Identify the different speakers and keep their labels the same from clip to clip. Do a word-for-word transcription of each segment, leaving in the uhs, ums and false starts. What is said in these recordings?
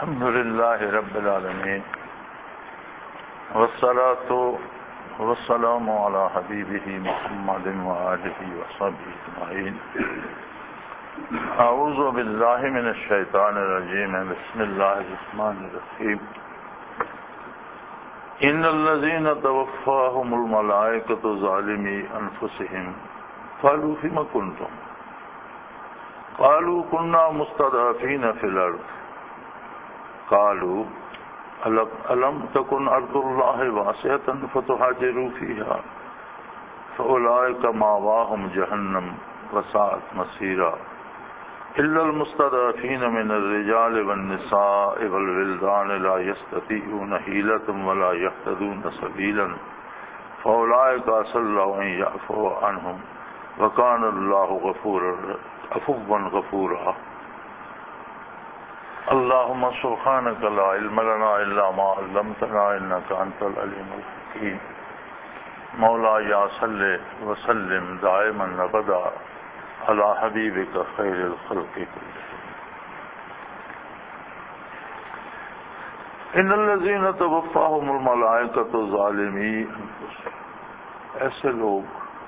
Speaker 1: الحمد لله رب العالمين والصلاة والسلام على حبيبه محمد وآله وصحبه أجمعين. أعوذ بالله من الشيطان الرجيم. بسم الله الرحمن الرحيم. إن الذين توفاهم الملائكة ظالمي أنفسهم قالوا فيما كنتم قالوا كنا مستضعفين في الأرض قالوا ألم تكن أرض الله واسعة فتهاجروا فيها فأولئك مأواهم جهنم وساءت مصيرا إلا المستضعفين من الرجال والنساء والولدان لا يستطيعون حيلة ولا يهتدون سبيلا فأولئك عسى الله أن يعفو عنهم وكان الله غفورا عفوا غفورا. اللهم سبحانك لا علم لنا إلا ما علمتنا إنك أنت العليم الحكيم. مولاي صل وسلم دائما أبدا على حبيبك خير الخلق كلهم. إن الذين توفاهم الملائكة ظالمي أنفسهم، ایسے لوگ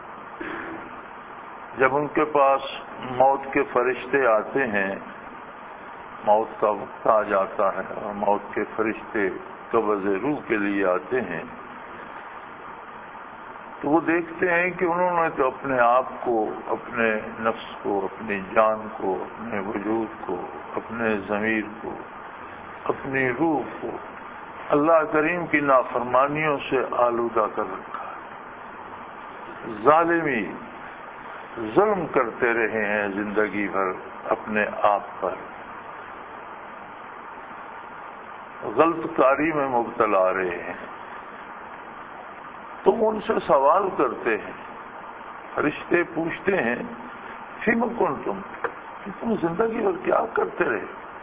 Speaker 1: جب ان کے پاس موت کے فرشتے آتے ہیں، موت کا وقت آ جاتا ہے اور موت کے فرشتے قبض روح کے لیے آتے ہیں، تو وہ دیکھتے ہیں کہ انہوں نے تو اپنے آپ کو، اپنے نفس کو، اپنی جان کو، اپنے وجود کو، اپنے ضمیر کو، اپنی روح کو اللہ کریم کی نافرمانیوں سے آلودہ کر رکھا ہے. ظالمی ظلم کرتے رہے ہیں زندگی بھر اپنے آپ پر، غلط کاری میں مبتلا رہے ہیں. تم ان سے سوال کرتے ہیں، فرشتے پوچھتے ہیں فیم کنتم، کہ تم زندگی بھر کیا کرتے رہے.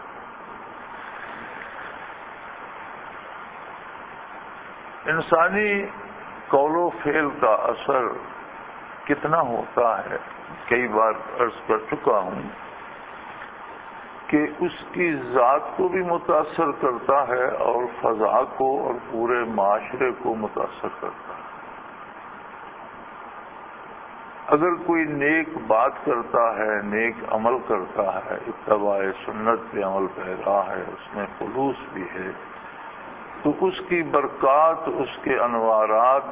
Speaker 1: انسانی قول و فعل کا اثر کتنا ہوتا ہے، کئی بار عرض کر چکا ہوں کہ اس کی ذات کو بھی متاثر کرتا ہے اور فضا کو اور پورے معاشرے کو متاثر کرتا ہے. اگر کوئی نیک بات کرتا ہے، نیک عمل کرتا ہے، اتباع سنت پہ عمل پیرا ہے، اس میں خلوص بھی ہے، تو اس کی برکات، اس کے انوارات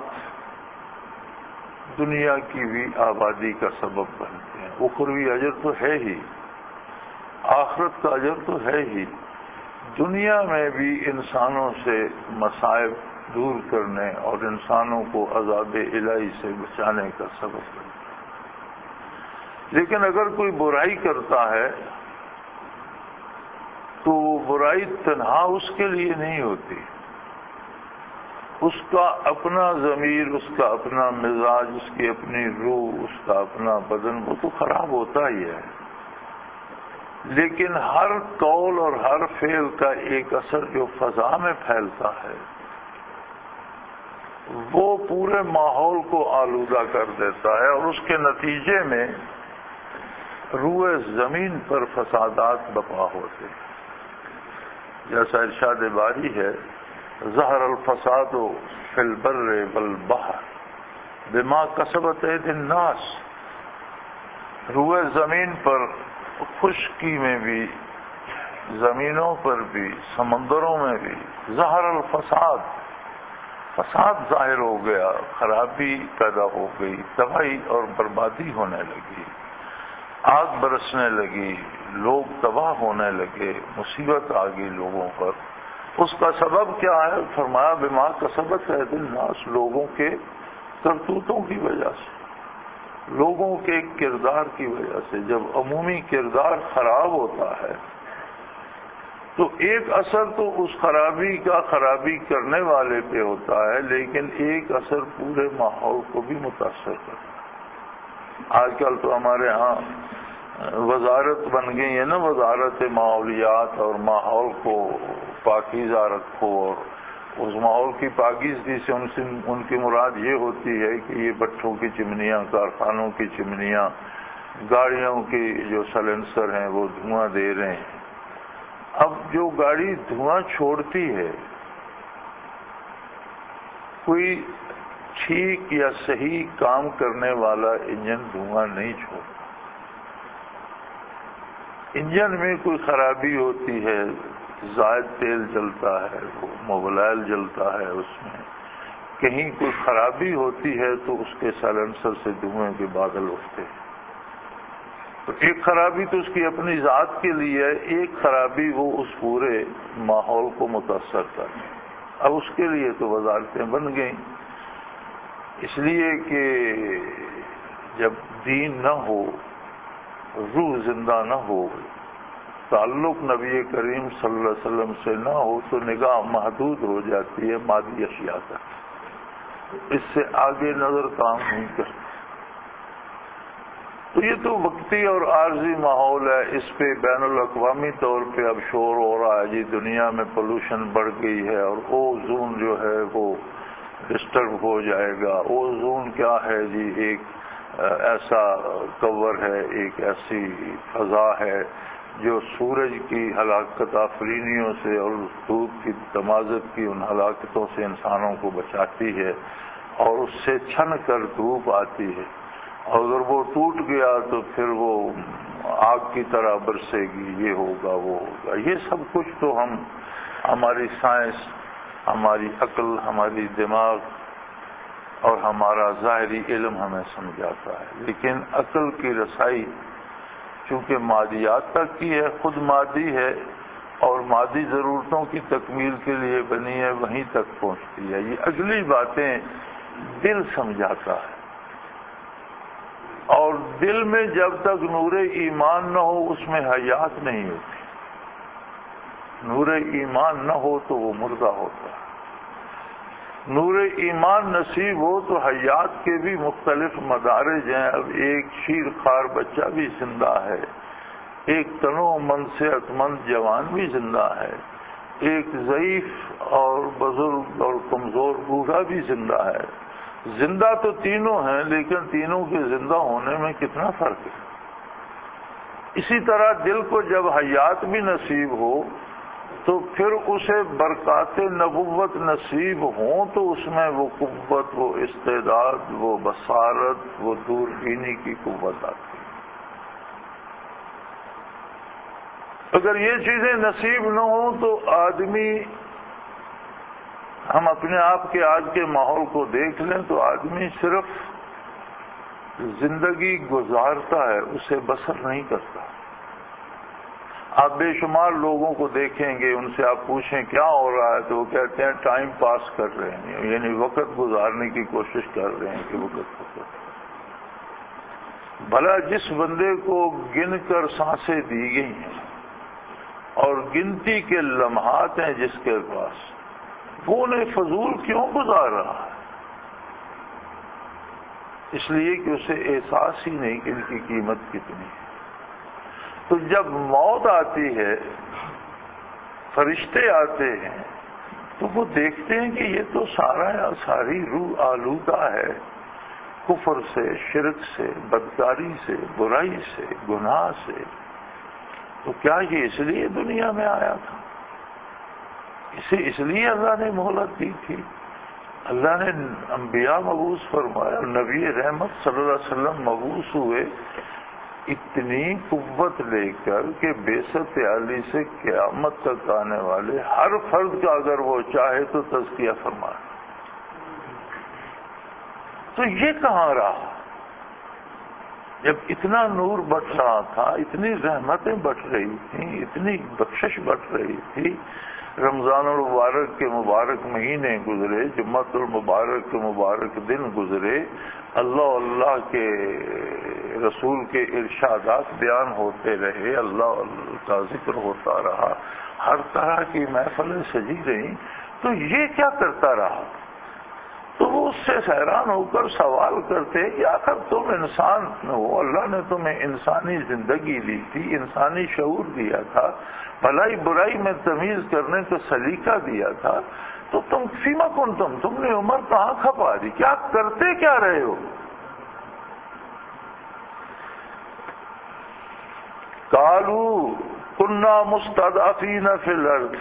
Speaker 1: دنیا کی بھی آبادی کا سبب بنتے ہیں. اخروی اجر تو ہے ہی، آخرت کا اجر تو ہے ہی، دنیا میں بھی انسانوں سے مصائب دور کرنے اور انسانوں کو عذاب الہی سے بچانے کا سبب بنتا ہے. لیکن اگر کوئی برائی کرتا ہے تو وہ برائی تنہا اس کے لیے نہیں ہوتی، اس کا اپنا ضمیر، اس کا اپنا مزاج، اس کی اپنی روح، اس کا اپنا بدن، وہ تو خراب ہوتا ہی ہے. لیکن ہر قول اور ہر فعل کا ایک اثر جو فضا میں پھیلتا ہے وہ پورے ماحول کو آلودہ کر دیتا ہے اور اس کے نتیجے میں روئے زمین پر فسادات برپا ہوتے ہیں. جیسا ارشاد باری ہے، ظہر الفساد فی البر والبحر بما کسبت ایدی الناس. روئے زمین پر، خشکی میں بھی، زمینوں پر بھی، سمندروں میں بھی ظہر الفساد، فساد ظاہر ہو گیا، خرابی پیدا ہو گئی، تباہی اور بربادی ہونے لگی، آگ برسنے لگی، لوگ تباہ ہونے لگے، مصیبت آ گئی لوگوں پر. اس کا سبب کیا ہے؟ فرمایا بما کسبت ایدی الناس، لوگوں کے کرتوتوں کی وجہ سے، لوگوں کے کردار کی وجہ سے. جب عمومی کردار خراب ہوتا ہے تو ایک اثر تو اس خرابی کا خرابی کرنے والے پہ ہوتا ہے، لیکن ایک اثر پورے ماحول کو بھی متاثر کرتا ہے. آج کل تو ہمارے ہاں وزارت بن گئی ہے نا، وزارت ماحولیات، اور ماحول کو پاکیزہ رکھو، اور اس ماحول کی پاکیزگی سے ان سے ان کی مراد یہ ہوتی ہے کہ یہ بٹھوں کی چمنیاں، کارخانوں کی چمنیاں، گاڑیوں کی جو سلنسر ہیں وہ دھواں دے رہے ہیں، اب جو گاڑی دھواں چھوڑتی ہے، کوئی ٹھیک یا صحیح کام کرنے والا انجن دھواں نہیں چھوڑتا۔ انجن میں کوئی خرابی ہوتی ہے، زائد تیل جلتا ہے، موبلائل جلتا ہے، اس میں کہیں کوئی خرابی ہوتی ہے تو اس کے سائلنسر سے دھوئیں کے بادل اٹھتے ہیں۔ تو ایک خرابی تو اس کی اپنی ذات کے لیے ہے، ایک خرابی وہ اس پورے ماحول کو متاثر کرتی ہے۔ اب اس کے لیے تو وزارتیں بن گئیں، اس لیے کہ جب دین نہ ہو، روح زندہ نہ ہو، تعلق نبی کریم صلی اللہ علیہ وسلم سے نہ ہو تو نگاہ محدود ہو جاتی ہے مادی اشیاء تک، اس سے آگے نظر کام نہیں کرتی۔ تو یہ تو وقتی اور عارضی ماحول ہے، اس پہ بین الاقوامی طور پہ اب شور ہو رہا ہے جی دنیا میں پولوشن بڑھ گئی ہے اور اوزون جو ہے وہ ڈسٹرب ہو جائے گا۔ اوزون کیا ہے جی؟ ایک ایسا کور ہے، ایک ایسی فضا ہے جو سورج کی ہلاکت آفرینیوں سے اور دھوپ کی تمازت کی ان ہلاکتوں سے انسانوں کو بچاتی ہے، اور اس سے چھن کر دھوپ آتی ہے، اور اگر وہ ٹوٹ گیا تو پھر وہ آگ کی طرح برسے گی، یہ ہوگا وہ ہوگا۔ یہ سب کچھ تو ہم ہماری سائنس، ہماری عقل، ہماری دماغ اور ہمارا ظاہری علم ہمیں سمجھاتا ہے، لیکن عقل کی رسائی چونکہ مادیات تک کی ہے، خود مادی ہے اور مادی ضرورتوں کی تکمیل کے لیے بنی ہے، وہیں تک پہنچتی ہے۔ یہ اگلی باتیں دل سمجھاتا ہے، اور دل میں جب تک نور ایمان نہ ہو اس میں حیات نہیں ہوتی۔ نور ایمان نہ ہو تو وہ مردہ ہوتا ہے۔ نور ایمان نصیب ہو تو حیات کے بھی مختلف مدارج ہیں۔ اب ایک شیر خوار بچہ بھی زندہ ہے، ایک تنو مند صحت مند جوان بھی زندہ ہے، ایک ضعیف اور بزرگ اور کمزور بوڑھا بھی زندہ ہے۔ زندہ تو تینوں ہیں، لیکن تینوں کے زندہ ہونے میں کتنا فرق ہے۔ اسی طرح دل کو جب حیات بھی نصیب ہو تو پھر اسے برکات نبوت نصیب ہوں تو اس میں وہ قوت، وہ استعداد، وہ بصارت، وہ دور بینی کی قوت آتی ہے۔ اگر یہ چیزیں نصیب نہ ہوں تو آدمی، ہم اپنے آپ کے آج کے ماحول کو دیکھ لیں تو آدمی صرف زندگی گزارتا ہے، اسے بسر نہیں کرتا۔ آپ بے شمار لوگوں کو دیکھیں گے، ان سے آپ پوچھیں کیا ہو رہا ہے تو وہ کہتے ہیں ٹائم پاس کر رہے ہیں، یعنی وقت گزارنے کی کوشش کر رہے ہیں کہ وقت کو۔ بھلا جس بندے کو گن کر سانسیں دی گئی ہیں اور گنتی کے لمحات ہیں جس کے پاس، وہ انہیں فضول کیوں گزار رہا ہے؟ اس لیے کہ اسے احساس ہی نہیں کہ ان کی قیمت کتنی ہے۔ تو جب موت آتی ہے، فرشتے آتے ہیں تو وہ دیکھتے ہیں کہ یہ تو سارا یا ساری روح آلودہ ہے کفر سے، شرک سے، بدکاری سے، برائی سے، گناہ سے۔ تو کیا یہ اس لیے دنیا میں آیا تھا؟ اسے اس لیے اللہ نے مہلت دی تھی؟ اللہ نے انبیاء مبعوث فرمایا، نبی رحمت صلی اللہ علیہ وسلم مبعوث ہوئے اتنی قوت لے کر کہ بعثت علی سے قیامت تک آنے والے ہر فرد کا اگر وہ چاہے تو تزکیہ فرمائے۔ تو یہ کہاں رہا؟ جب اتنا نور بٹ رہا تھا، اتنی رحمتیں بٹ رہی تھیں، اتنی بخشش بٹ رہی تھی، رمضان المبارک کے مبارک مہینے گزرے، جمعۃ المبارک کے مبارک دن گزرے، اللہ اللہ کے رسول کے ارشادات بیان ہوتے رہے، اللہ کا ذکر ہوتا رہا، ہر طرح کی محفلیں سجی رہیں، تو یہ کیا کرتا رہا؟ تو وہ اس سے حیران ہو کر سوال کرتے کہ آخر تم انسان ہو، اللہ نے تمہیں انسانی زندگی دی تھی، انسانی شعور دیا تھا، بھلائی برائی میں تمیز کرنے کا سلیقہ دیا تھا، تو تم فیما کن تم تم نے عمر کہاں کھپا دی؟ کیا کرتے کیا رہے ہو؟ کالو کنا مستضعفین فی الارض،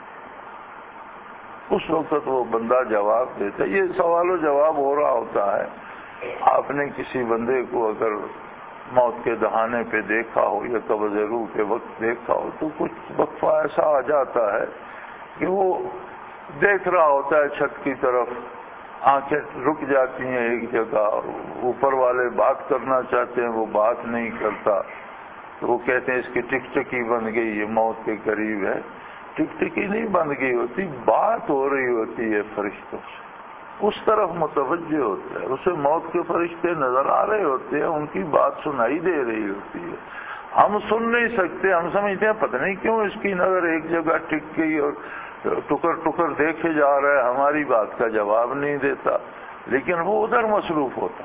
Speaker 1: اس وقت وہ بندہ جواب دیتا ہے، یہ سوال و جواب ہو رہا ہوتا ہے۔ آپ نے کسی بندے کو اگر موت کے دہانے پہ دیکھا ہو یا قبض روح کے وقت دیکھا ہو تو کچھ وقفہ ایسا آ جاتا ہے کہ وہ دیکھ رہا ہوتا ہے چھت کی طرف، آنکھیں رک جاتی ہیں ایک جگہ، اوپر والے بات کرنا چاہتے ہیں وہ بات نہیں کرتا، تو وہ کہتے ہیں اس کی ٹک ٹکی بن گئی، یہ موت کے قریب ہے۔ ٹک ٹکی نہیں بن گئی ہوتی، بات ہو رہی ہوتی ہے فرشتوں سے، اس طرف متوجہ ہوتا ہے، اسے موت کے فرشتے نظر آ رہے ہوتے ہیں، ان کی بات سنائی دے رہی ہوتی ہے، ہم سن نہیں سکتے، ہم سمجھتے ہیں پتہ نہیں کیوں اس کی نظر ایک جگہ ٹک گئی اور ٹکر ٹکر دیکھے جا رہا ہے، ہماری بات کا جواب نہیں دیتا، لیکن وہ ادھر مصروف ہوتا۔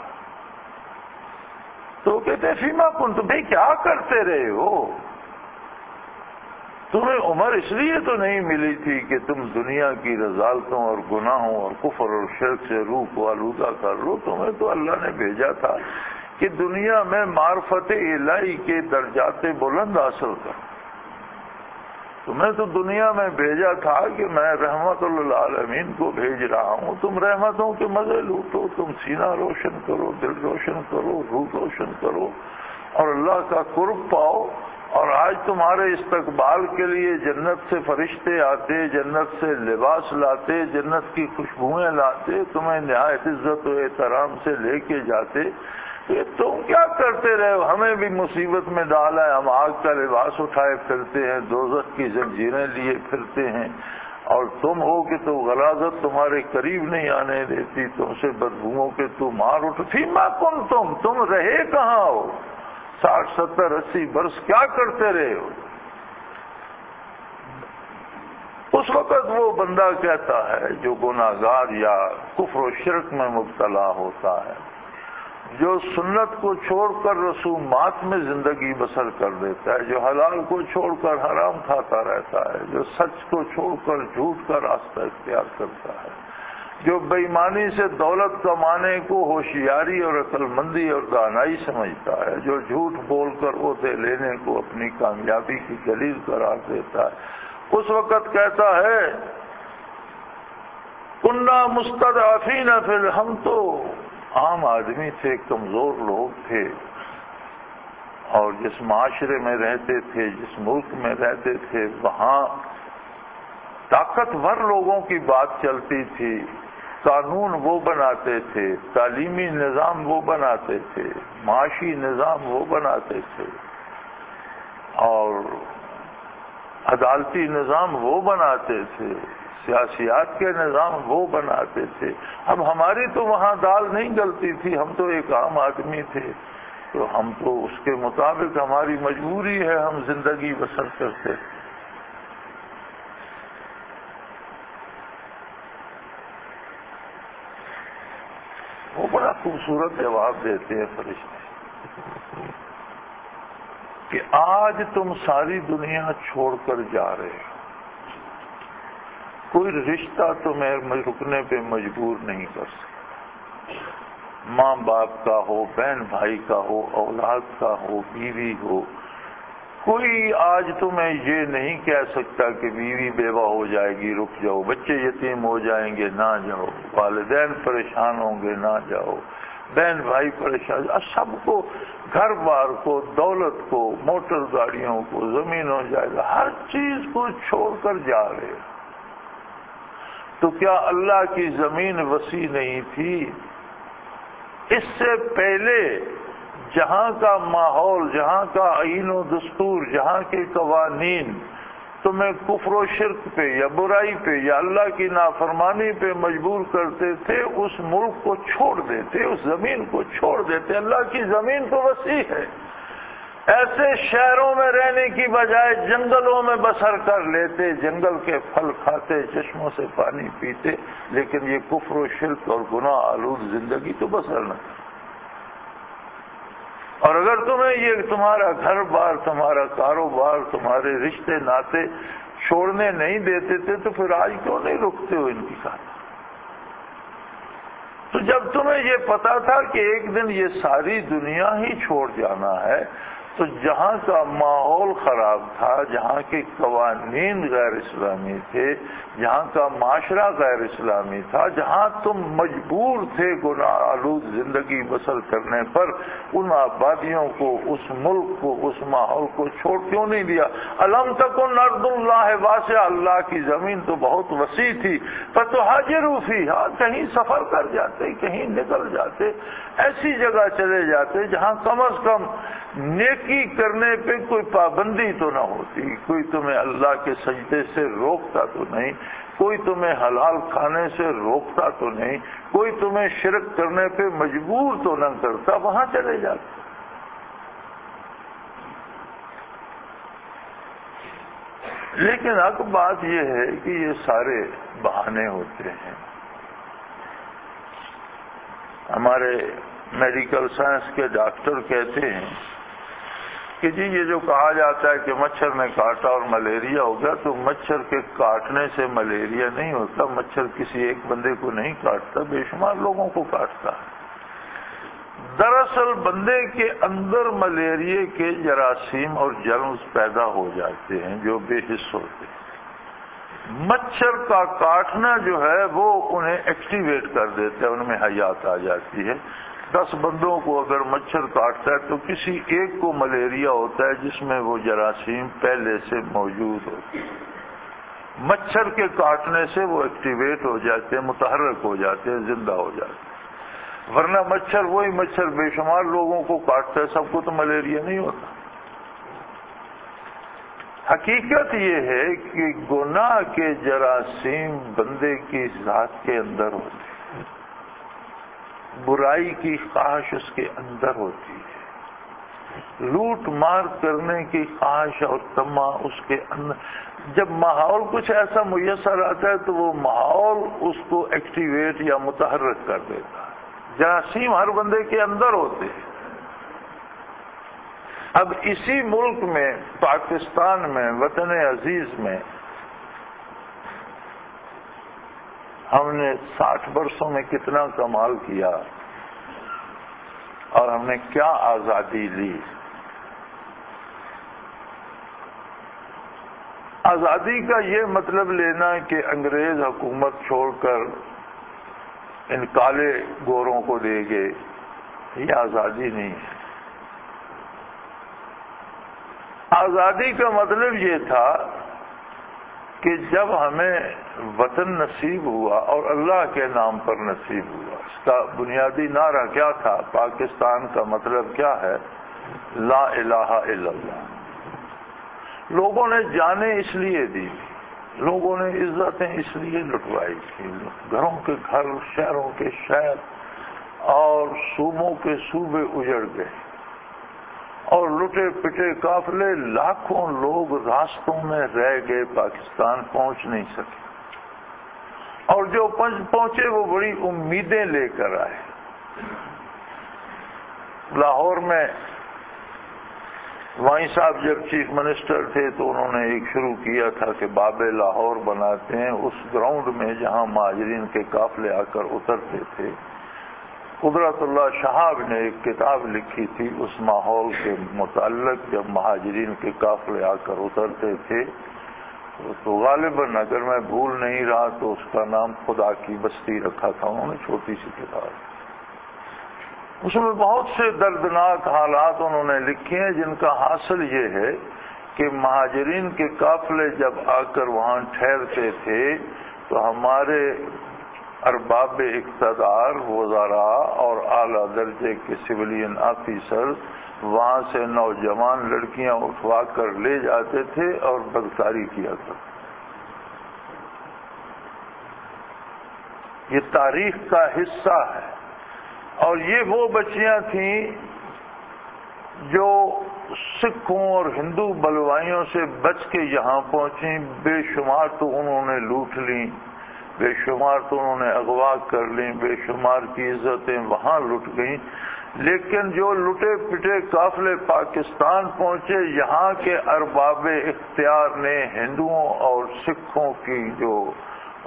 Speaker 1: تو کہتے ہیں فیما کن، تم بھائی کیا کرتے رہے ہو؟ تمہیں عمر اس لیے تو نہیں ملی تھی کہ تم دنیا کی رذالتوں اور گناہوں اور کفر اور شرک سے روح کو آلودہ کر لو، تمہیں تو اللہ نے بھیجا تھا کہ دنیا میں معرفت الہی کے درجات بلند حاصل کر۔ تمہیں تو دنیا میں بھیجا تھا کہ میں رحمت للعالمین کو بھیج رہا ہوں، تم رحمتوں کے مزے لوٹو، تم سینہ روشن کرو، دل روشن کرو، روح روشن کرو اور اللہ کا قرب پاؤ۔ اور آج تمہارے استقبال کے لیے جنت سے فرشتے آتے، جنت سے لباس لاتے، جنت کی خوشبوئیں لاتے، تمہیں نہایت عزت و احترام سے لے کے جاتے، یہ تم کیا کرتے رہے ہو؟ ہمیں بھی مصیبت میں ڈالا ہے، ہم آگ کا لباس اٹھائے پھرتے ہیں، دوزخ کی زنجیریں لیے پھرتے ہیں، اور تم ہو کہ تو غلاظت تمہارے قریب نہیں آنے دیتی، تم سے بدبوؤں کے تو مار اٹھ۔ فیما کن تم تم رہے کہاں ہو؟ ساٹھ ستر اسی برس کیا کرتے رہے ہو؟ اس وقت وہ بندہ کہتا ہے جو گناہگار یا کفر و شرک میں مبتلا ہوتا ہے، جو سنت کو چھوڑ کر رسومات میں زندگی بسر کر دیتا ہے، جو حلال کو چھوڑ کر حرام کھاتا رہتا ہے، جو سچ کو چھوڑ کر جھوٹ کا راستہ اختیار کرتا ہے، جو بے ایمانی سے دولت کمانے کو ہوشیاری اور عقل مندی اور دانائی سمجھتا ہے، جو جھوٹ بول کر عہدے لینے کو اپنی کامیابی کی دلیل قرار دیتا ہے، اس وقت کہتا ہے کنا مستضعفین فی الارض، ہم تو عام آدمی تھے، کمزور لوگ تھے، اور جس معاشرے میں رہتے تھے، جس ملک میں رہتے تھے، وہاں طاقتور لوگوں کی بات چلتی تھی، قانون وہ بناتے تھے، تعلیمی نظام وہ بناتے تھے، معاشی نظام وہ بناتے تھے، اور عدالتی نظام وہ بناتے تھے، سیاسیات کے نظام وہ بناتے تھے۔ اب ہماری تو وہاں دال نہیں گلتی تھی، ہم تو ایک عام آدمی تھے، تو ہم تو اس کے مطابق ہماری مجبوری ہے، ہم زندگی بسر کرتے تھے۔ وہ بڑا خوبصورت جواب دیتے ہیں فرشتے کہ آج تم ساری دنیا چھوڑ کر جا رہے ہو، کوئی رشتہ تمہیں رکنے پہ مجبور نہیں کر سکتا، ماں باپ کا ہو، بہن بھائی کا ہو، اولاد کا ہو، بیوی ہو، کوئی آج تمہیں یہ نہیں کہہ سکتا کہ بیوی بیوہ ہو جائے گی رک جاؤ، بچے یتیم ہو جائیں گے نہ جاؤ، والدین پریشان ہوں گے نہ جاؤ، بہن بھائی پریشان، سب کو، گھر بار کو، دولت کو، موٹر گاڑیوں کو، زمینوں جائے گا، ہر چیز کو چھوڑ کر جا رہے۔ تو کیا اللہ کی زمین وسیع نہیں تھی؟ اس سے پہلے جہاں کا ماحول، جہاں کا آئین و دستور، جہاں کے قوانین تمہیں کفر و شرک پہ یا برائی پہ یا اللہ کی نافرمانی پہ مجبور کرتے تھے، اس ملک کو چھوڑ دیتے، اس زمین کو چھوڑ دیتے۔ اللہ کی زمین تو وسیع ہے، ایسے شہروں میں رہنے کی بجائے جنگلوں میں بسر کر لیتے، جنگل کے پھل کھاتے، چشموں سے پانی پیتے، لیکن یہ کفر و شرک اور گناہ آلود زندگی تو بسر نہ کرتے۔ اور اگر تمہیں یہ تمہارا گھر بار، تمہارا کاروبار، تمہارے رشتے ناتے چھوڑنے نہیں دیتے تھے تو پھر آج کیوں نہیں رکتے ہو ان کی ساتھ؟ تو جب تمہیں یہ پتا تھا کہ ایک دن یہ ساری دنیا ہی چھوڑ جانا ہے، تو جہاں کا ماحول خراب تھا، جہاں کے قوانین غیر اسلامی تھے، جہاں کا معاشرہ غیر اسلامی تھا، جہاں تم مجبور تھے گناہ آلود زندگی بسر کرنے پر، ان آبادیوں کو، اس ملک کو، اس ماحول کو چھوڑ کیوں نہیں دیا؟ الم تکن ارض اللہ واسعہ، اللہ کی زمین تو بہت وسیع تھی، فتہاجروا فیہا، کہیں سفر کر جاتے، کہیں نکل جاتے، ایسی جگہ چلے جاتے جہاں کم از کم نیکی کرنے پہ کوئی پابندی تو نہ ہوتی، کوئی تمہیں اللہ کے سجدے سے روکتا تو نہیں، کوئی تمہیں حلال کھانے سے روکتا تو نہیں، کوئی تمہیں شرک کرنے پہ مجبور تو نہ کرتا، وہاں چلے جاتے۔ لیکن اب بات یہ ہے کہ یہ سارے بہانے ہوتے ہیں۔ ہمارے میڈیکل سائنس کے ڈاکٹر کہتے ہیں کہ جی یہ جو کہا جاتا ہے کہ مچھر نے کاٹا اور ملیریا ہو گیا، تو مچھر کے کاٹنے سے ملیریا نہیں ہوتا، مچھر کسی ایک بندے کو نہیں کاٹتا، بے شمار لوگوں کو کاٹتا ہے۔ دراصل بندے کے اندر ملیریا کے جراثیم اور جرمز پیدا ہو جاتے ہیں جو بے حس ہوتے ہیں۔ مچھر کا کاٹنا جو ہے وہ انہیں ایکٹیویٹ کر دیتا ہے، ان میں حیات آ جاتی ہے۔ دس بندوں کو اگر مچھر کاٹتا ہے تو کسی ایک کو ملیریا ہوتا ہے جس میں وہ جراثیم پہلے سے موجود ہوتے ہیں۔ مچھر کے کاٹنے سے وہ ایکٹیویٹ ہو جاتے ہیں، متحرک ہو جاتے ہیں، زندہ ہو جاتے ہیں۔ ورنہ مچھر وہی مچھر بے شمار لوگوں کو کاٹتا ہے، سب کو تو ملیریا نہیں ہوتا۔ حقیقت یہ ہے کہ گناہ کے جراثیم بندے کی ذات کے اندر ہوتے ہیں، برائی کی خواہش اس کے اندر ہوتی ہے، لوٹ مار کرنے کی خواہش اور تما اس کے اندر۔ جب ماحول کچھ ایسا میسر آتا ہے تو وہ ماحول اس کو ایکٹیویٹ یا متحرک کر دیتا ہے۔ جراثیم ہر بندے کے اندر ہوتے ہیں۔ اب اسی ملک میں، پاکستان میں، وطن عزیز میں، ہم نے ساٹھ برسوں میں کتنا کمال کیا اور ہم نے کیا آزادی لی۔ آزادی کا یہ مطلب لینا کہ انگریز حکومت چھوڑ کر ان کالے گوروں کو دے گئے، یہ آزادی نہیں ہے۔ آزادی کا مطلب یہ تھا کہ جب ہمیں وطن نصیب ہوا اور اللہ کے نام پر نصیب ہوا، اس کا بنیادی نعرہ کیا تھا؟ پاکستان کا مطلب کیا ہے؟ لا الہ الا اللہ۔ لوگوں نے جانیں اس لیے دی، لوگوں نے عزتیں اس لیے لٹوائی تھی، گھروں کے گھر، شہروں کے شہر اور صوبوں کے صوبے اجڑ گئے اور لٹے پٹے قافلے، لاکھوں لوگ راستوں میں رہ گئے، پاکستان پہنچ نہیں سکے، اور جو پہنچے وہ بڑی امیدیں لے کر آئے۔ لاہور میں وائیں صاحب جب چیف منسٹر تھے تو انہوں نے ایک شروع کیا تھا کہ باب لاہور بناتے ہیں، اس گراؤنڈ میں جہاں مہاجرین کے قافلے آ کر اترتے تھے۔ قدرت اللہ شہاب نے ایک کتاب لکھی تھی اس ماحول کے متعلق، جب مہاجرین کے قافلے آ کر اترتے تھے، تو غالباً اگر میں بھول نہیں رہا تو اس کا نام خدا کی بستی رکھا تھا انہوں نے، چھوٹی سی کتاب۔ اس میں بہت سے دردناک حالات انہوں نے لکھے ہیں جن کا حاصل یہ ہے کہ مہاجرین کے قافلے جب آ کر وہاں ٹھہرتے تھے تو ہمارے ارباب اقتدار، وزراء اور اعلیٰ درجے کے سویلین آفیسر وہاں سے نوجوان لڑکیاں اٹھوا کر لے جاتے تھے اور بدکاری کیا کرتے۔ یہ تاریخ کا حصہ ہے، اور یہ وہ بچیاں تھیں جو سکھوں اور ہندو بلوائیوں سے بچ کے یہاں پہنچیں۔ بے شمار تو انہوں نے لوٹ لیں، بے شمار تو انہوں نے اغوا کر لیں، بے شمار کی عزتیں وہاں لٹ گئیں، لیکن جو لٹے پٹے قافلے پاکستان پہنچے، یہاں کے ارباب اختیار نے ہندوؤں اور سکھوں کی جو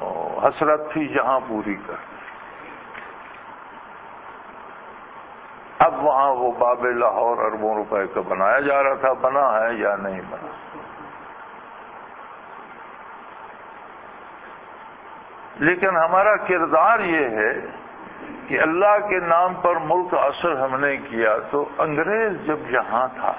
Speaker 1: حسرت تھی یہاں پوری کر۔ اب وہاں وہ باب لاہور اربوں روپے کا بنایا جا رہا تھا، بنا ہے یا نہیں بنا؟ لیکن ہمارا کردار یہ ہے کہ اللہ کے نام پر ملک اثر ہم نے کیا، تو انگریز جب یہاں تھا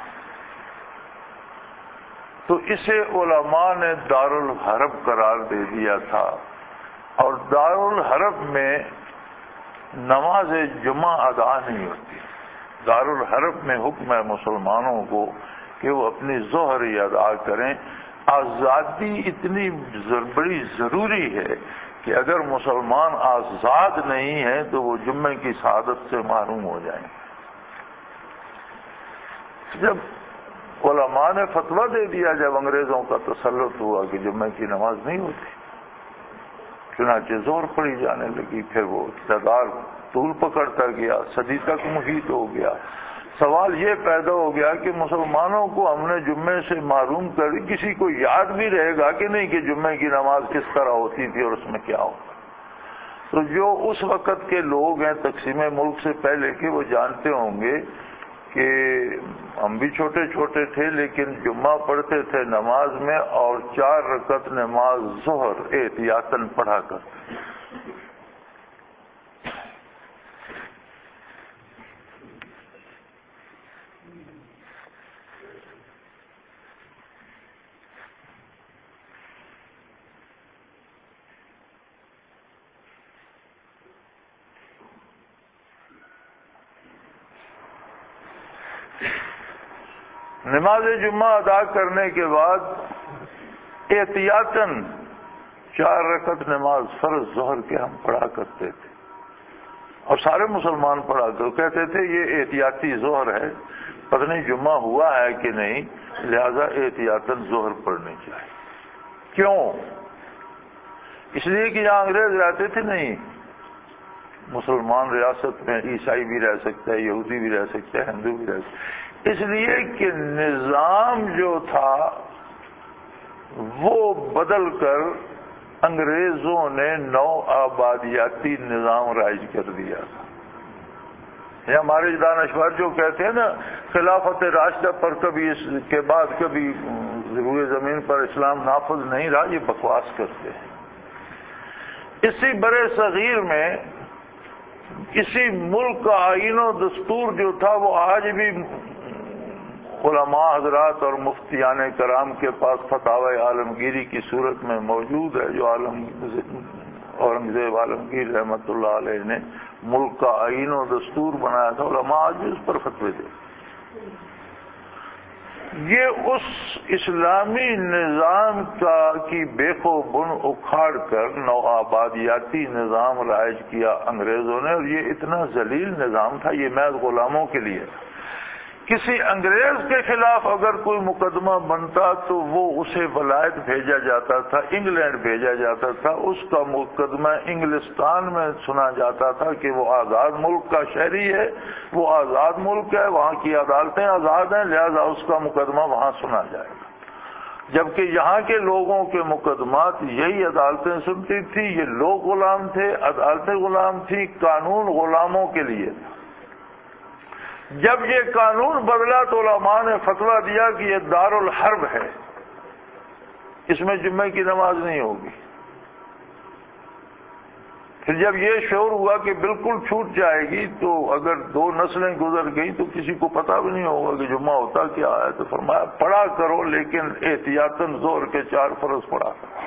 Speaker 1: تو اسے علماء نے دارالحرب قرار دے دیا تھا، اور دارالحرب میں نماز جمعہ ادا نہیں ہوتی۔ دارالحرب میں حکم ہے مسلمانوں کو کہ وہ اپنی ظہر ہی ادا کریں۔ آزادی اتنی بڑی ضروری ہے کہ اگر مسلمان آزاد نہیں ہیں تو وہ جمعے کی سعادت سے محروم ہو جائیں گے۔ جب علماء نے فتویٰ دے دیا، جب انگریزوں کا تسلط ہوا کہ جمعے کی نماز نہیں ہوتی، چنانچہ زور پڑی جانے لگی، پھر وہ اقتدار طول پکڑتا گیا، صدی تک محیط ہو گیا۔ سوال یہ پیدا ہو گیا کہ مسلمانوں کو ہم نے جمعے سے محروم کر دی، کسی کو یاد بھی رہے گا کہ نہیں کہ جمعے کی نماز کس طرح ہوتی تھی اور اس میں کیا ہوتا؟ تو جو اس وقت کے لوگ ہیں تقسیم ملک سے پہلے کے، وہ جانتے ہوں گے کہ ہم بھی چھوٹے چھوٹے تھے لیکن جمعہ پڑھتے تھے نماز میں، اور چار رکعت نماز ظہر احتیاطاً پڑھا کرتے۔ نماز جمعہ ادا کرنے کے بعد احتیاطاً چار رکعت نماز فرض ظہر کے ہم پڑھا کرتے تھے، اور سارے مسلمان پڑھا کرتے کہتے تھے یہ احتیاطی ظہر ہے، پتہ نہیں جمعہ ہوا ہے کہ نہیں، لہذا احتیاطاً ظہر پڑھنی چاہیے۔ کیوں؟ اس لیے کہ یہاں انگریز رہتے تھے نہیں، مسلمان ریاست میں عیسائی بھی رہ سکتا ہے، یہودی بھی رہ سکتا ہے، ہندو بھی رہ سکتا ہے، اس لیے کہ نظام جو تھا وہ بدل کر انگریزوں نے نو آبادیاتی نظام رائج کر دیا تھا۔ یہ ہمارے دانشور جو کہتے ہیں نا خلافت راشدہ پر کبھی اس کے بعد کبھی روئے زمین پر اسلام نافذ نہیں رہا، یہ بکواس کرتے ہیں۔ اسی برے صغیر میں اسی ملک کا آئین و دستور جو تھا وہ آج بھی علماء حضرات اور مفتیان کرام کے پاس فتاوی عالمگیری کی صورت میں موجود ہے، جو عالم اورنگزیب عالمگیر رحمۃ اللہ علیہ نے ملک کا آئین و دستور بنایا تھا، علماء آج بھی اس پر فتوے دے۔ یہ اس اسلامی نظام کا کی بیخ و بن اکھاڑ کر نو آبادیاتی نظام رائج کیا انگریزوں نے، اور یہ اتنا ذلیل نظام تھا، یہ محض غلاموں کے لیے۔ کسی انگریز کے خلاف اگر کوئی مقدمہ بنتا تو وہ اسے ولایت بھیجا جاتا تھا، انگلینڈ بھیجا جاتا تھا، اس کا مقدمہ انگلستان میں سنا جاتا تھا کہ وہ آزاد ملک کا شہری ہے، وہ آزاد ملک ہے، وہاں کی عدالتیں آزاد ہیں، لہذا اس کا مقدمہ وہاں سنا جائے گا۔ جبکہ یہاں کے لوگوں کے مقدمات یہی عدالتیں سنتی تھی، یہ لوگ غلام تھے، عدالتیں غلام تھی، قانون غلاموں کے لیے تھا۔ جب یہ قانون بدلا تو علماء نے فتویٰ دیا کہ یہ دارالحرب ہے، اس میں جمعے کی نماز نہیں ہوگی۔ پھر جب یہ شعور ہوا کہ بالکل چھوٹ جائے گی تو اگر دو نسلیں گزر گئی تو کسی کو پتہ بھی نہیں ہوگا کہ جمعہ ہوتا کیا ہے، تو فرمایا پڑھا کرو لیکن احتیاطاً زور کے چار فرض پڑھا کرو۔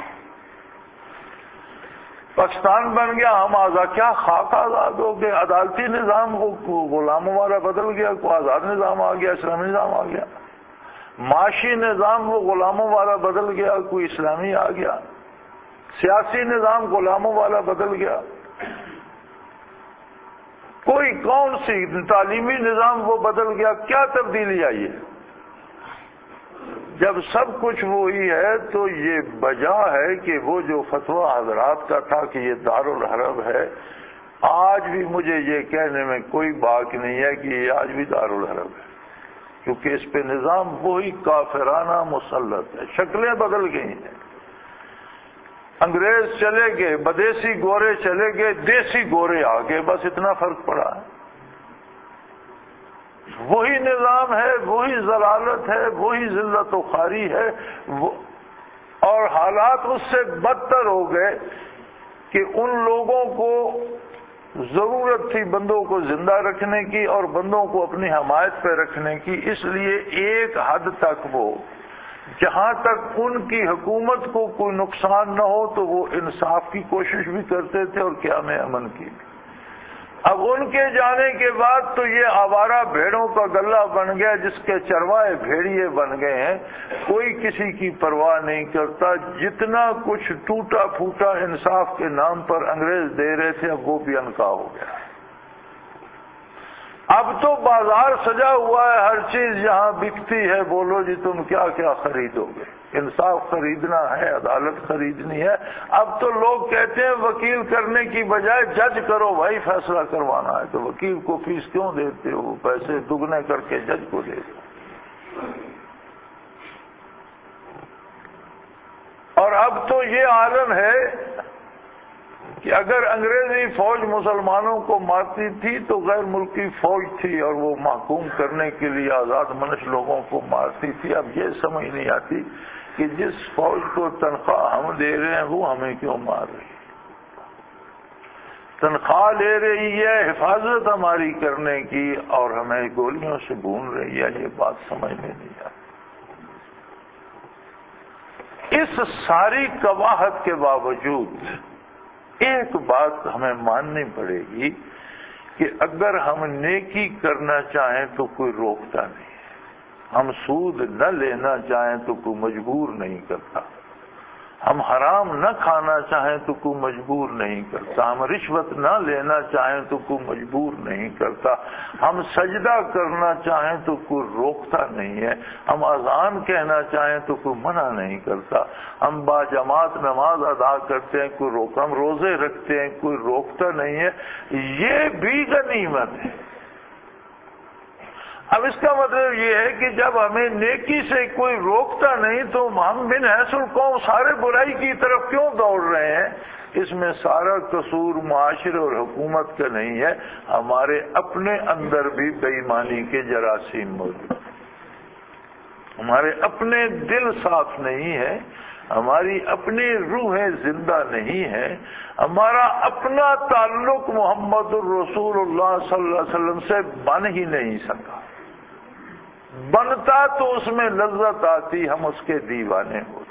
Speaker 1: پاکستان بن گیا، ہم آزاد، کیا خاک آزاد ہو گئے، عدالتی نظام کو غلاموں والا بدل گیا، کوئی آزاد نظام آ گیا، اسلامی نظام آ گیا۔ معاشی نظام وہ غلاموں والا بدل گیا، کوئی اسلامی آ گیا۔ سیاسی نظام غلاموں والا بدل گیا۔ کوئی کون سی تعلیمی نظام وہ بدل گیا، کیا تبدیلی آئی ہے؟ جب سب کچھ وہی ہے تو یہ وجہ ہے کہ وہ جو فتویٰ حضرات کا تھا کہ یہ دارالحرب ہے، آج بھی مجھے یہ کہنے میں کوئی باک نہیں ہے کہ یہ آج بھی دارالحرب ہے، کیونکہ اس پہ نظام وہی کافرانہ مسلط ہے، شکلیں بدل گئی ہیں۔ انگریز چلے گئے، بدیسی گورے چلے گئے، دیسی گورے آ گئے، بس اتنا فرق پڑا ہے۔ وہی نظام ہے، وہی ضلالت ہے، وہی ذلت و خواری ہے، اور حالات اس سے بدتر ہو گئے کہ ان لوگوں کو ضرورت تھی بندوں کو زندہ رکھنے کی اور بندوں کو اپنی حمایت پہ رکھنے کی، اس لیے ایک حد تک وہ جہاں تک ان کی حکومت کو کوئی نقصان نہ ہو تو وہ انصاف کی کوشش بھی کرتے تھے اور قیام امن کی بھی۔ اب ان کے جانے کے بعد تو یہ آوارہ بھیڑوں کا گلہ بن گیا جس کے چروائے بھیڑیے بن گئے ہیں، کوئی کسی کی پرواہ نہیں کرتا، جتنا کچھ ٹوٹا پھوٹا انصاف کے نام پر انگریز دے رہے تھے اب وہ بھی انکا ہو گیا۔ اب تو بازار سجا ہوا ہے، ہر چیز یہاں بکتی ہے، بولو جی تم کیا کیا خریدو گے، انصاف خریدنا ہے، عدالت خریدنی ہے۔ اب تو لوگ کہتے ہیں وکیل کرنے کی بجائے جج کرو بھائی، فیصلہ کروانا ہے تو وکیل کو فیس کیوں دیتے ہو، پیسے دگنے کر کے جج کو دے دو۔ اور اب تو یہ عالم ہے کہ اگر انگریزی فوج مسلمانوں کو مارتی تھی تو غیر ملکی فوج تھی اور وہ محکوم کرنے کے لیے آزاد منش لوگوں کو مارتی تھی۔ اب یہ سمجھ نہیں آتی کہ جس فوج کو تنخواہ ہم دے رہے ہیں وہ ہمیں کیوں مار رہی ہے، تنخواہ لے رہی ہے حفاظت ہماری کرنے کی اور ہمیں گولیوں سے بھون رہی ہے، یہ بات سمجھ میں نہیں آتی۔ اس ساری قباحت کے باوجود ایک بات ہمیں ماننی پڑے گی کہ اگر ہم نیکی کرنا چاہیں تو کوئی روکتا نہیں ہے، ہم سود نہ لینا چاہیں تو کوئی مجبور نہیں کرتا، ہم حرام نہ کھانا چاہیں تو کوئی مجبور نہیں کرتا، ہم رشوت نہ لینا چاہیں تو کوئی مجبور نہیں کرتا، ہم سجدہ کرنا چاہیں تو کوئی روکتا نہیں ہے، ہم اذان کہنا چاہیں تو کوئی منع نہیں کرتا، ہم باجماعت نماز ادا کرتے ہیں کوئی روک، ہم روزے رکھتے ہیں کوئی روکتا نہیں ہے، یہ بھی غنیمت ہے۔ اب اس کا مطلب یہ ہے کہ جب ہمیں نیکی سے کوئی روکتا نہیں تو ہم من حیث القوم سارے برائی کی طرف کیوں دوڑ رہے ہیں؟ اس میں سارا قصور معاشرے اور حکومت کا نہیں ہے، ہمارے اپنے اندر بھی بے ایمانی کے جراثیم موجود ہیں، ہمارے اپنے دل صاف نہیں ہے، ہماری اپنی روحیں زندہ نہیں ہیں، ہمارا اپنا تعلق محمد الرسول اللہ صلی اللہ علیہ وسلم سے بن ہی نہیں سکا، بنتا تو اس میں لذت آتی، ہم اس کے دیوانے ہوتے۔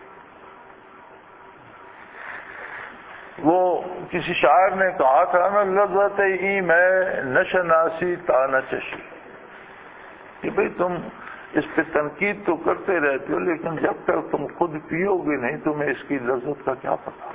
Speaker 1: وہ کسی شاعر نے کہا تھا نا، لذت ہی میں نشناسی تا نچشی، کہ بھئی تم اس پہ تنقید تو کرتے رہتے ہو لیکن جب تک تم خود پیو گے نہیں تمہیں اس کی لذت کا کیا پتا۔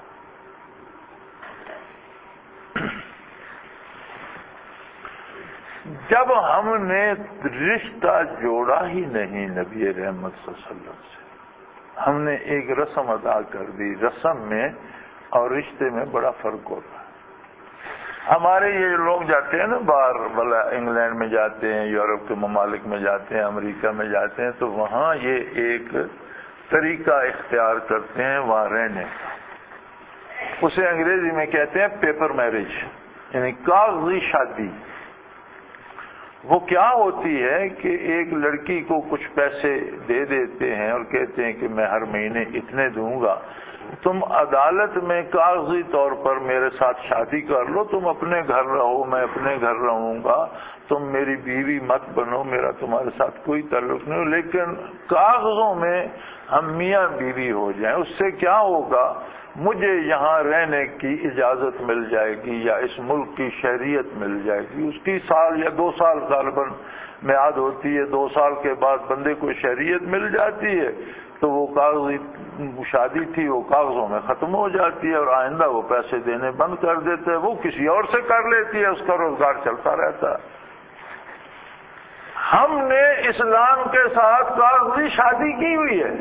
Speaker 1: جب ہم نے رشتہ جوڑا ہی نہیں نبی رحمت صلی اللہ علیہ وسلم سے، ہم نے ایک رسم ادا کر دی، رسم میں اور رشتے میں بڑا فرق ہوتا ہے۔ ہمارے یہ لوگ جاتے ہیں نا باہر، بلا انگلینڈ میں جاتے ہیں، یورپ کے ممالک میں جاتے ہیں، امریکہ میں جاتے ہیں، تو وہاں یہ ایک طریقہ اختیار کرتے ہیں وہاں رہنے کا، اسے انگریزی میں کہتے ہیں پیپر میرج، یعنی کاغذی شادی۔ وہ کیا ہوتی ہے کہ ایک لڑکی کو کچھ پیسے دے دیتے ہیں اور کہتے ہیں کہ میں ہر مہینے اتنے دوں گا، تم عدالت میں کاغذی طور پر میرے ساتھ شادی کر لو، تم اپنے گھر رہو میں اپنے گھر رہوں گا، تم میری بیوی مت بنو، میرا تمہارے ساتھ کوئی تعلق نہیں ہو، لیکن کاغذوں میں ہم میاں بیوی ہو جائیں۔ اس سے کیا ہوگا، مجھے یہاں رہنے کی اجازت مل جائے گی یا اس ملک کی شہریت مل جائے گی، اس کی سال یا دو سال غالباً میعاد ہوتی ہے، دو سال کے بعد بندے کو شہریت مل جاتی ہے تو وہ کاغذی شادی تھی وہ کاغذوں میں ختم ہو جاتی ہے اور آئندہ وہ پیسے دینے بند کر دیتے ہیں، وہ کسی اور سے کر لیتی ہے، اس کا روزگار چلتا رہتا ہے۔ ہم نے اسلام کے ساتھ کاغذی شادی کی ہوئی ہے،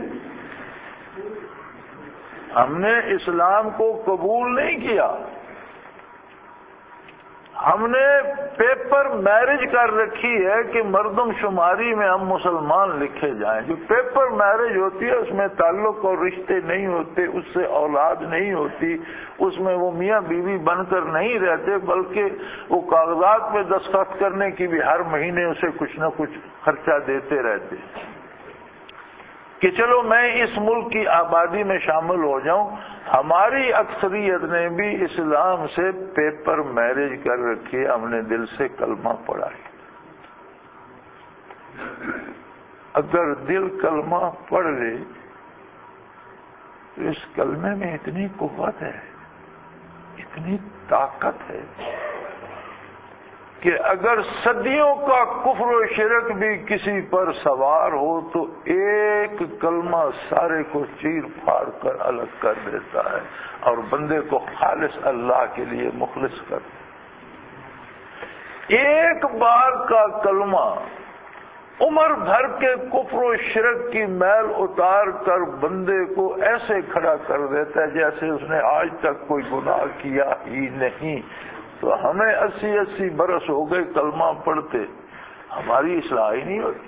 Speaker 1: ہم نے اسلام کو قبول نہیں کیا، ہم نے پیپر میرج کر رکھی ہے کہ مردم شماری میں ہم مسلمان لکھے جائیں. جو پیپر میرج ہوتی ہے اس میں تعلق اور رشتے نہیں ہوتے، اس سے اولاد نہیں ہوتی، اس میں وہ میاں بیوی بن کر نہیں رہتے، بلکہ وہ کاغذات پہ دستخط کرنے کی بھی ہر مہینے اسے کچھ نہ کچھ خرچہ دیتے رہتے کہ چلو میں اس ملک کی آبادی میں شامل ہو جاؤں. ہماری اکثریت نے بھی اسلام سے پیپر میرج کر رکھی ہے. ہم نے دل سے کلمہ پڑھا ہے. اگر دل کلمہ پڑھ لے تو اس کلمے میں اتنی قوت ہے، اتنی طاقت ہے کہ اگر صدیوں کا کفر و شرک بھی کسی پر سوار ہو تو ایک کلمہ سارے کو چیر پھاڑ کر الگ کر دیتا ہے اور بندے کو خالص اللہ کے لیے مخلص کر دیتا. ایک بار کا کلمہ عمر بھر کے کفر و شرک کی میل اتار کر بندے کو ایسے کھڑا کر دیتا ہے جیسے اس نے آج تک کوئی گناہ کیا ہی نہیں. تو ہمیں اسی اسی برس ہو گئے کلمہ پڑھتے، ہماری اصلاح ہی نہیں ہوتی.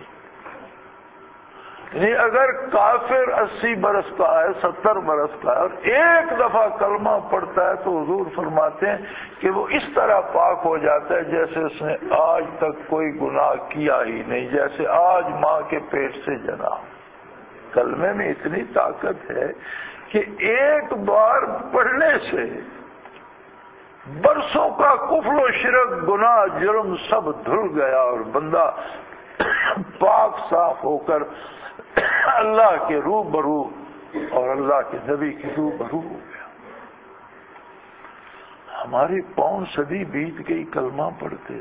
Speaker 1: یعنی اگر کافر اسی برس کا ہے، ستر برس کا ہے اور ایک دفعہ کلمہ پڑھتا ہے تو حضور فرماتے ہیں کہ وہ اس طرح پاک ہو جاتا ہے جیسے اس نے آج تک کوئی گناہ کیا ہی نہیں، جیسے آج ماں کے پیٹ سے جنا. کلمے میں اتنی طاقت ہے کہ ایک بار پڑھنے سے برسوں کا کفر و شرک گناہ جرم سب دھل گیا اور بندہ پاک صاف ہو کر اللہ کے روبرو اور اللہ کے نبی کے روبرو ہو گیا. ہماری پون صدی بیت گئی کلمہ پڑھتے،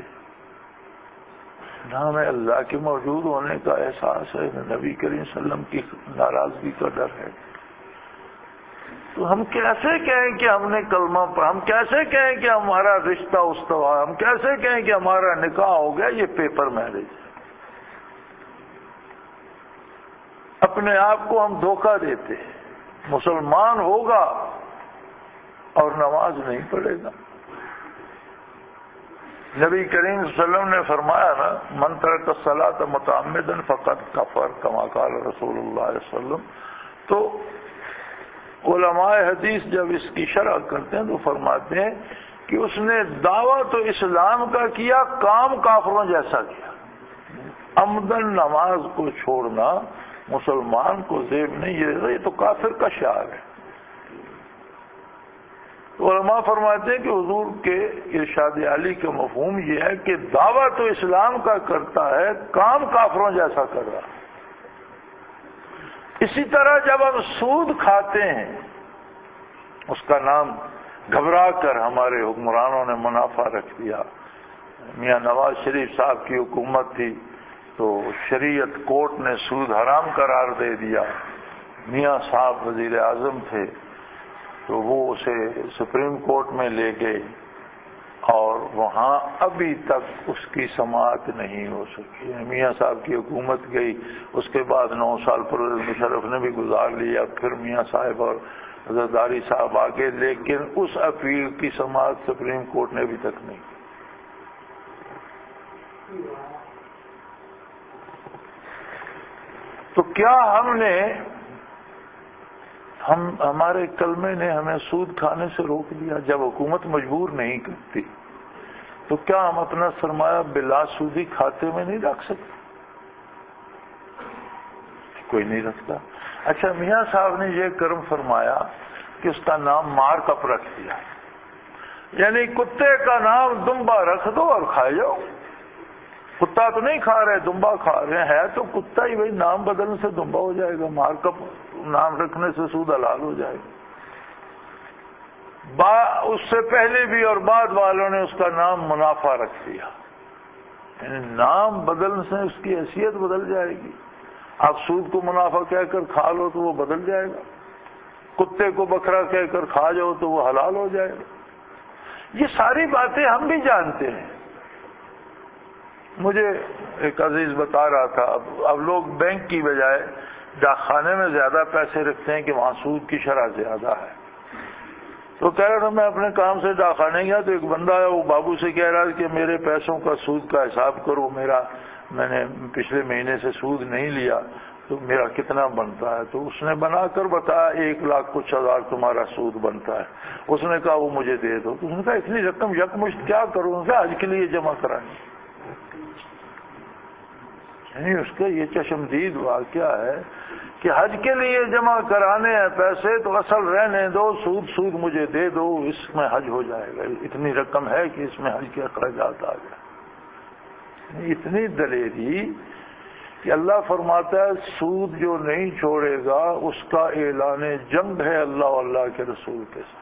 Speaker 1: نہ ہمیں اللہ کے موجود ہونے کا احساس ہے، نہ نبی کریم صلی اللہ علیہ وسلم کی ناراضگی کا ڈر ہے. تو ہم کیسے کہیں کہ ہم نے کلمہ پڑھا؟ ہم کیسے کہیں کہ ہمارا رشتہ استوا؟ ہم کیسے کہیں کہ ہمارا نکاح ہو گیا؟ یہ پیپر میرج ہے. اپنے آپ کو ہم دھوکہ دیتے ہیں. مسلمان ہوگا اور نماز نہیں پڑھے گا. نبی کریم صلی اللہ علیہ وسلم نے فرمایا نا، من ترک الصلاۃ متعمدا فقد کفر کما قال رسول اللہ صلی اللہ علیہ وسلم. تو علماء حدیث جب اس کی شرح کرتے ہیں تو فرماتے ہیں کہ اس نے دعویٰ تو اسلام کا کیا، کام کافروں جیسا کیا. عمدن نماز کو چھوڑنا مسلمان کو زیب نہیں، یہ تو کافر کا شعار ہے. تو علماء فرماتے ہیں کہ حضور کے ارشاد علی کا مفہوم یہ ہے کہ دعویٰ تو اسلام کا کرتا ہے، کام کافروں جیسا کر رہا. اسی طرح جب ہم سود کھاتے ہیں، اس کا نام گھبرا کر ہمارے حکمرانوں نے منافع رکھ دیا. میاں نواز شریف صاحب کی حکومت تھی تو شریعت کورٹ نے سود حرام قرار دے دیا. میاں صاحب وزیر اعظم تھے تو وہ اسے سپریم کورٹ میں لے گئے اور وہاں ابھی تک اس کی سماعت نہیں ہو سکی. میاں صاحب کی حکومت گئی، اس کے بعد نو سال پرویز مشرف نے بھی گزار لیا، پھر میاں صاحب اور زرداری صاحب آگے، لیکن اس اپیل کی سماعت سپریم کورٹ نے ابھی تک نہیں. تو کیا ہم نے ہم ہمارے کلمے نے ہمیں سود کھانے سے روک دیا؟ جب حکومت مجبور نہیں کرتی تو کیا ہم اپنا سرمایہ بلا سودی کھاتے میں نہیں رکھ سکتے؟ کوئی نہیں رکھتا. اچھا، میاں صاحب نے یہ کرم فرمایا کہ اس کا نام مارک اپ رکھ دیا، یعنی کتے کا نام دمبا رکھ دو اور کھائے جاؤ. کتا تو نہیں کھا رہے، دمبا کھا رہے ہیں، ہے تو کتا ہی، بھائی نام بدلنے سے دمبا ہو جائے گا، مارک اپ نام رکھنے سے سود حلال ہو جائے گا. با اس سے پہلے بھی اور بعد والوں نے اس کا نام منافع رکھ دیا، یعنی نام بدلنے سے اس کی حیثیت بدل جائے گی. آپ سود کو منافع کہہ کر کھا لو تو وہ بدل جائے گا، کتے کو بکرا کہہ کر کھا جاؤ تو وہ حلال ہو جائے گا. یہ ساری باتیں ہم بھی جانتے ہیں. مجھے ایک عزیز بتا رہا تھا، اب اب لوگ بینک کی بجائے ڈاک خانے میں زیادہ پیسے رکھتے ہیں کہ وہاں سود کی شرح زیادہ ہے. تو کہہ رہا تھا میں اپنے کام سے ڈاکخانے گیا تو ایک بندہ ہے وہ بابو سے کہہ رہا کہ میرے پیسوں کا سود کا حساب کرو، میرا میں نے پچھلے مہینے سے سود نہیں لیا تو میرا کتنا بنتا ہے. تو اس نے بنا کر بتایا ایک لاکھ کچھ ہزار تمہارا سود بنتا ہے. اس نے کہا وہ مجھے دے دو. تو اس نے کہا اتنی رقم یکمشت کیا کروں گا، آج کے لیے جمع کرائیں. یعنی اس کا یہ چشمدید واقعہ ہے کہ حج کے لیے جمع کرانے ہیں پیسے تو اصل رہنے دو، سود سود مجھے دے دو، اس میں حج ہو جائے گا. اتنی رقم ہے کہ اس میں حج کے اخراجات آ جائیں. اتنی دلیری کہ اللہ فرماتا ہے سود جو نہیں چھوڑے گا اس کا اعلان جنگ ہے اللہ اور اللہ کے رسول کے ساتھ.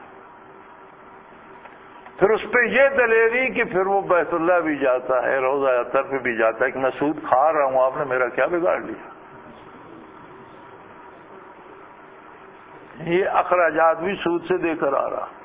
Speaker 1: پھر اس پہ یہ دلیری کہ پھر وہ بیت اللہ بھی جاتا ہے، روضہ اطہر پہ بھی جاتا ہے کہ میں سود کھا رہا ہوں، آپ نے میرا کیا بگاڑ لیا. یہ اخراجات بھی سود سے دے کر آ رہا.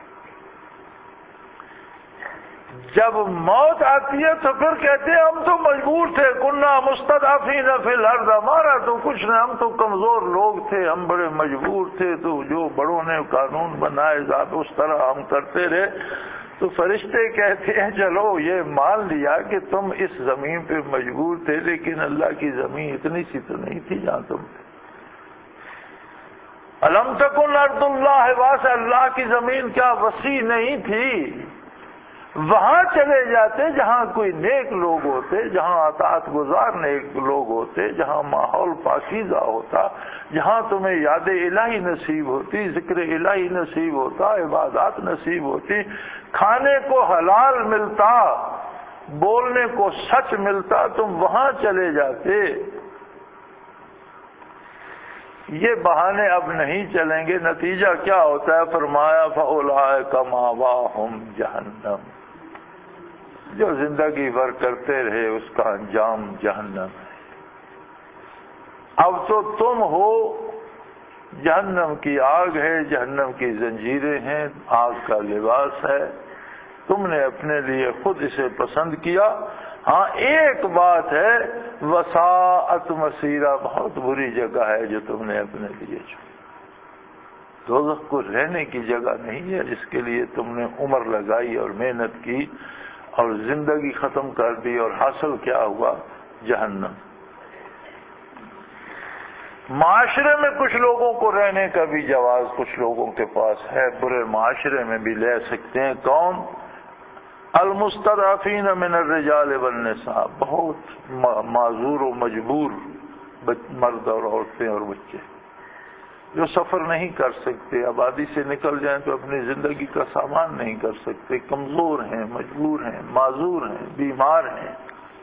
Speaker 1: جب موت آتی ہے تو پھر کہتے ہیں ہم تو مجبور تھے، کننا مستضعفین فی الارض، ہمارا تو کچھ نہیں، ہم تو کمزور لوگ تھے، ہم بڑے مجبور تھے، تو جو بڑوں نے قانون بنائے ذات اس طرح ہم کرتے رہے. تو فرشتے کہتے ہیں چلو یہ مان لیا کہ تم اس زمین پہ مجبور تھے، لیکن اللہ کی زمین اتنی سی تو نہیں تھی جہاں تم تھے. الم تکن ارض اللہ واسع، اللہ کی زمین کیا وسیع نہیں تھی؟ وہاں چلے جاتے جہاں کوئی نیک لوگ ہوتے، جہاں اطاعت گزار نیک لوگ ہوتے، جہاں ماحول پاکیزہ ہوتا، جہاں تمہیں یاد الہی نصیب ہوتی، ذکر الہی نصیب ہوتا، عبادات نصیب ہوتی، کھانے کو حلال ملتا، بولنے کو سچ ملتا، تم وہاں چلے جاتے. یہ بہانے اب نہیں چلیں گے. نتیجہ کیا ہوتا ہے؟ فرمایا فَأُولَٰئِکَ مَأْوَاهُمْ جہنم، جو زندگی بھر کرتے رہے اس کا انجام جہنم ہے. اب تو تم ہو، جہنم کی آگ ہے، جہنم کی زنجیریں ہیں، آگ کا لباس ہے، تم نے اپنے لیے خود اسے پسند کیا. ہاں ایک بات ہے، وساعت مسیرہ، بہت بری جگہ ہے جو تم نے اپنے لیے چنی. دوزخ کو رہنے کی جگہ نہیں ہے جس کے لیے تم نے عمر لگائی اور محنت کی اور زندگی ختم کر دی، اور حاصل کیا ہوا؟ جہنم. معاشرے میں کچھ لوگوں کو رہنے کا بھی جواز کچھ لوگوں کے پاس ہے، برے معاشرے میں بھی لے سکتے ہیں. کون؟ المستضعفین من الرجال والنساء، بہت معذور و مجبور مرد اور عورتیں اور بچے جو سفر نہیں کر سکتے، آبادی سے نکل جائیں تو اپنی زندگی کا سامان نہیں کر سکتے، کمزور ہیں، مجبور ہیں، معذور ہیں، بیمار ہیں.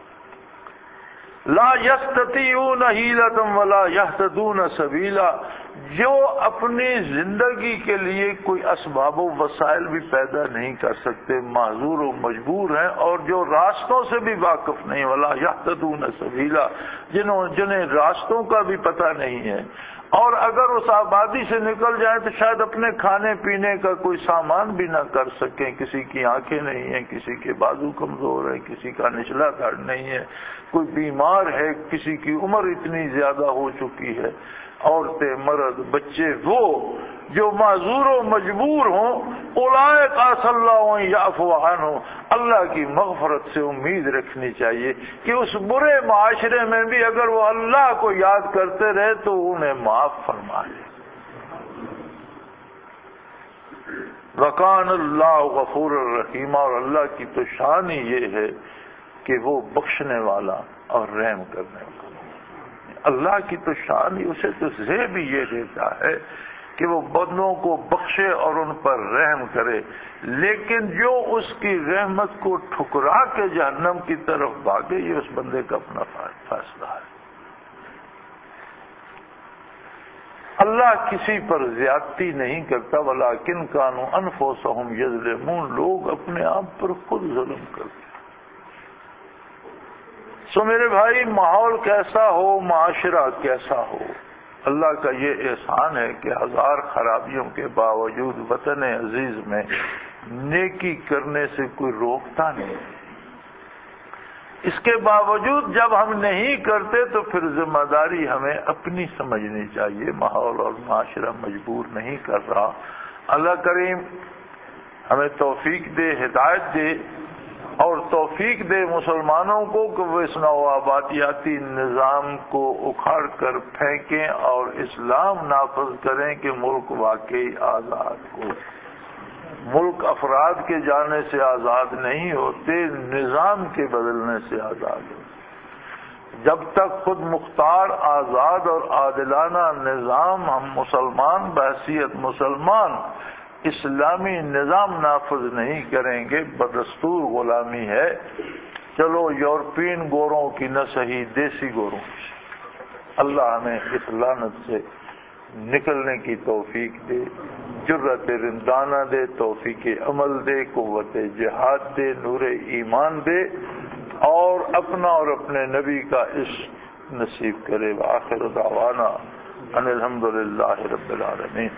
Speaker 1: لا یستطیعون حیلۃ ولا یہتدون سبیلا، جو اپنی زندگی کے لیے کوئی اسباب و وسائل بھی پیدا نہیں کر سکتے، معذور و مجبور ہیں، اور جو راستوں سے بھی واقف نہیں، ولا یہتدون سبیلا، جنہوں جنہیں راستوں کا بھی پتہ نہیں ہے، اور اگر اس آبادی سے نکل جائیں تو شاید اپنے کھانے پینے کا کوئی سامان بھی نہ کر سکیں. کسی کی آنکھیں نہیں ہیں، کسی کے بازو کمزور ہیں، کسی کا نچلا دھڑ نہیں ہے، کوئی بیمار ہے، کسی کی عمر اتنی زیادہ ہو چکی ہے، عورتیں، مرد، بچے، وہ جو معذور و مجبور ہوں، اولئک عسى اللہ ان یعفو عنہم، اللہ کی مغفرت سے امید رکھنی چاہیے کہ اس برے معاشرے میں بھی اگر وہ اللہ کو یاد کرتے رہے تو انہیں معاف فرما لے. وکان اللہ غفور الرحیم، اور اللہ کی تو شان ہی یہ ہے کہ وہ بخشنے والا اور رحم کرنے والا. اللہ کی تو شان ہی اسے تو زیب بھی یہ دیتا ہے کہ وہ بندوں کو بخشے اور ان پر رحم کرے، لیکن جو اس کی رحمت کو ٹھکرا کے جہنم کی طرف بھاگے یہ اس بندے کا اپنا فیصلہ ہے. اللہ کسی پر زیادتی نہیں کرتا، ولیکن کانوا انفسہم یظلمون، لوگ اپنے آپ پر خود ظلم کرتے. سو میرے بھائی، ماحول کیسا ہو، معاشرہ کیسا ہو، اللہ کا یہ احسان ہے کہ ہزار خرابیوں کے باوجود وطن عزیز میں نیکی کرنے سے کوئی روکتا نہیں. اس کے باوجود جب ہم نہیں کرتے تو پھر ذمہ داری ہمیں اپنی سمجھنی چاہیے. ماحول اور معاشرہ مجبور نہیں کر رہا. اللہ کریم ہمیں توفیق دے، ہدایت دے، اور توفیق دے مسلمانوں کو کہ وہ اس نوآبادیاتی نظام کو اکھاڑ کر پھینکیں اور اسلام نافذ کریں کہ ملک واقعی آزاد ہو۔ ملک افراد کے جانے سے آزاد نہیں ہوتے، نظام کے بدلنے سے آزاد ہوتے۔ جب تک خود مختار، آزاد اور عادلانہ نظام ہم مسلمان بحیثیت مسلمان اسلامی نظام نافذ نہیں کریں گے، بدستور غلامی ہے۔ چلو یورپین گوروں کی نہ صحیح، دیسی گوروں کی۔ اللہ ہمیں اس لعنت سے نکلنے کی توفیق دے، جرت رندانہ دے، توفیق عمل دے، قوت جہاد دے، نور ایمان دے، اور اپنا اور اپنے نبی کا عشق نصیب کرے۔ وآخر دعوانا ان الحمد للہ رب العالمین۔